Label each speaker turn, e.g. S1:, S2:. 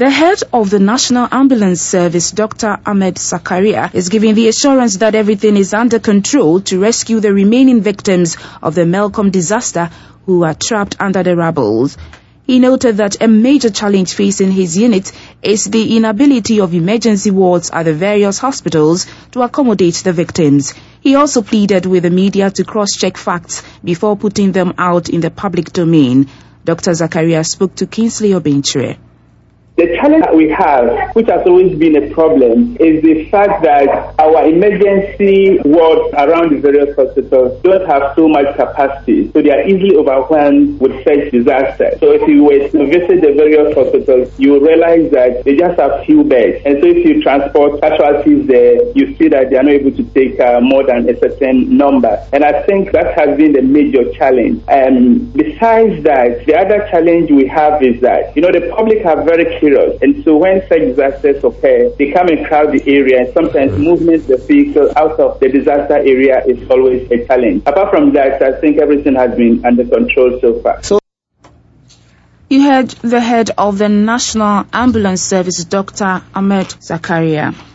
S1: The head of the National Ambulance Service, Dr. Ahmed Zakaria, is giving the assurance that everything is under control to rescue the remaining victims of the Melcombe disaster who are trapped under the rubble. He noted that a major challenge facing his unit is the inability of emergency wards at the various hospitals to accommodate the victims. He also pleaded with the media to cross-check facts before putting them out in the public domain. Dr. Zakaria spoke to Kingsley Obenchire.
S2: The challenge that we have, which has always been a problem, is the fact that our emergency wards around the various hospitals don't have so much capacity, so they are easily overwhelmed with such disasters. So if you were to visit the various hospitals, you will realize that they just have few beds. And so if you transport casualties there, you see that they are not able to take more than a certain number. And I think that has been the major challenge. Besides that, the other challenge we have is that, the public are very curious. And so when such disasters occur, they come and crowd the area, and sometimes movement the vehicle out of the disaster area is always a challenge. Apart from that, I think everything has been under control so far.
S1: You heard the head of the National Ambulance Service, Dr. Ahmed Zakaria.